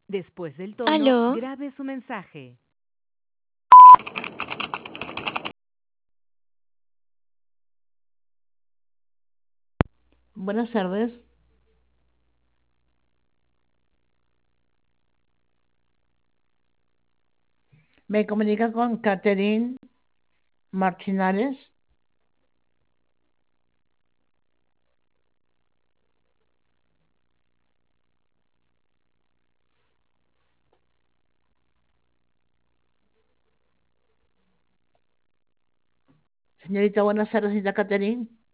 Después del tono, Aló, grabe su mensaje. Buenas tardes. Me comunica con Catherine Martínez. Señorita, buenas tardes, señorita Catherine.